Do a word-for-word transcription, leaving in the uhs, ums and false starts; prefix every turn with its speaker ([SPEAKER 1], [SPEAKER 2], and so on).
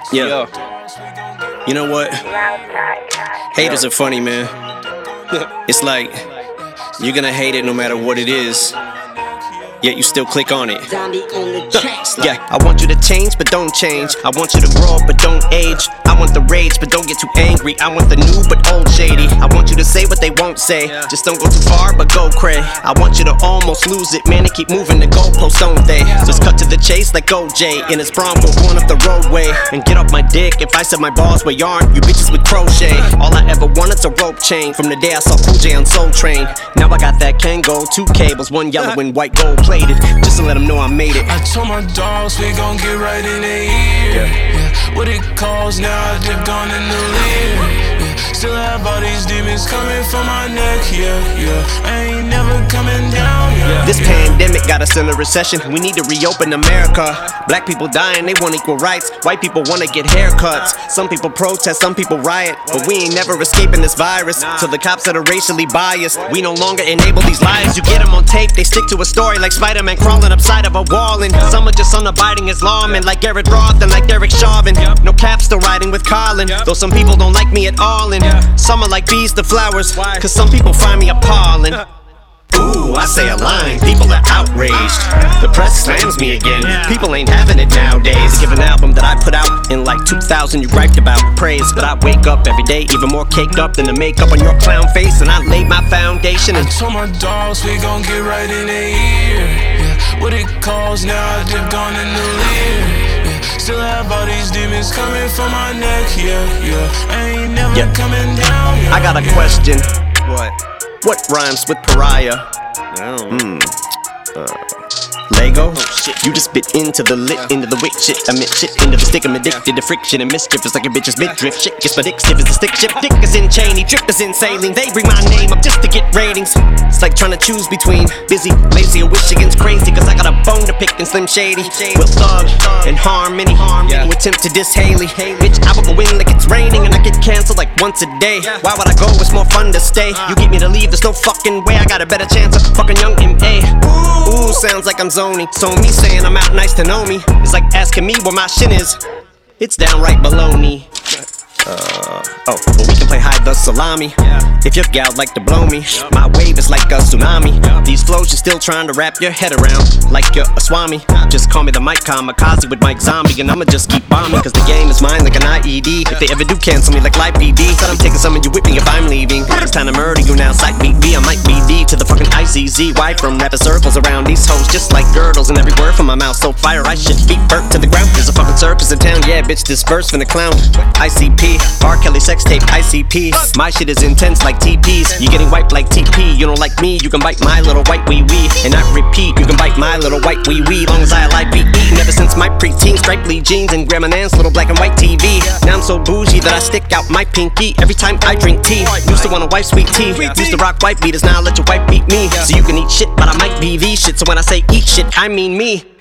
[SPEAKER 1] Yeah. You know what? Haters are funny, man. It's like you're gonna hate it no matter what it is, yet you still click on it. Yeah, I want you to change, but don't change. I want you to grow up, but don't age. I want the rage, but don't get too angry. I want the new, but old shady. I want you to say what they won't say. Just don't go too far, but go cray. I want you to almost lose it, man, and keep moving the goalposts, don't they? Just cut to the chase like O J in his Bronco going up the roadway. And get off my dick if I said my balls were yarn, you bitches with crochet. All I ever wanted's a rope chain from the day I saw Cool J on Soul Train. Now I got that Kango, two cables, one yellow and white gold plated, just to let them know I made it.
[SPEAKER 2] I told my dogs we gon' get right in their ear. Yeah. Yeah. What it calls now, I dipped on in the leer. Yeah. Still have all these demons coming from my neck. Yeah, yeah. I ain't never coming down. Yeah.
[SPEAKER 1] This pandemic got us in a recession. We need to reopen America. Black people dying, they want equal rights. White people wanna get haircuts. Some people protest, some people riot. But we ain't never escaping this virus. So the cops that are racially biased, we no longer enable these lies. You get them on tape, they stick to a story like Spider-Man crawling upside of a wall. And some are just unabiding as lawmen, like Garrett Roth and like Derek Chauvin. No cap, still riding with Colin, though some people don't like me at all. And some are like bees to flowers, cause some people find me appalling. Ooh, I say a line, people are outraged. The press slams me again, people ain't having it nowadays. Give an album that I put out in like two thousand, you griped about praise. But I wake up every day even more caked up than the makeup on your clown face. And I laid my foundation and
[SPEAKER 2] I told my dogs we gon' get right in their ear. Yeah. What it calls now, I dipped on in the leer. Yeah. Still have all these demons coming from my neck. Yeah, yeah. I ain't never yeah. coming down. Yeah,
[SPEAKER 1] I got a
[SPEAKER 2] yeah.
[SPEAKER 1] question. What? What rhymes with pariah? Hmm. Uh, Lego? Oh, shit. You just bit into the lit, into the wick shit. I meant shit into the stick. I'm addicted to friction and mischief. It's like a bitch's midriff. Shit gets my dick stiff as a stick shift. Dick is in Cheney, drip is in sailing. They bring my name up just to get ratings. It's like trying to choose between busy, lazy, or wish against crazy. Cause I got a bone to pick and Slim Shady. With Thug and Harmony, who attempt to diss Haley. Bitch, I will go in like it's raining and I get canceled like once a day. Why would I go? It's more fun to stay. You get me to leave, there's no fucking way. I got a better chance of fucking young M A. Ooh, sounds like I'm zoning. So me saying I'm out nice to know me. It's like asking me where my shin is. It's downright baloney. Uh, oh, but we can play hide the salami. If your gal like to blow me, my wave is like a tsunami. These flows you're still trying to wrap your head around, like you're a swami. Just call me the Mike Kamikaze with Mike Zombie, and I'ma just keep bombing. Cause the game is mine like an I E D. If they ever do cancel me like Live P D, said I'm taking some of you with me if I'm leaving. It's time to murder you now, psych beat B. I might be D to the fucking I C Z. Why from rapper circles around these hoes just like girdles, and every word from my mouth so fire I should be burnt to the ground. There's a fucking circus in town, yeah bitch, this verse from the clown. I C P, R. Kelly sex tape, I C P. My shit is intense like T Ps. You getting wiped like T P. You don't like me, you can bite my little white wee wee. And I repeat, you can bite my little white wee wee. Long as I like be eating ever since my preteen. Stripely jeans and Grandma Nan's little black and white T V. Now I'm so bougie that I stick out my pinky every time I drink tea. Used to want a wife sweet tea. Used to rock white beaters, now I let your wife beat me. So you can eat shit, but I might be the shit. So when I say eat shit, I mean me.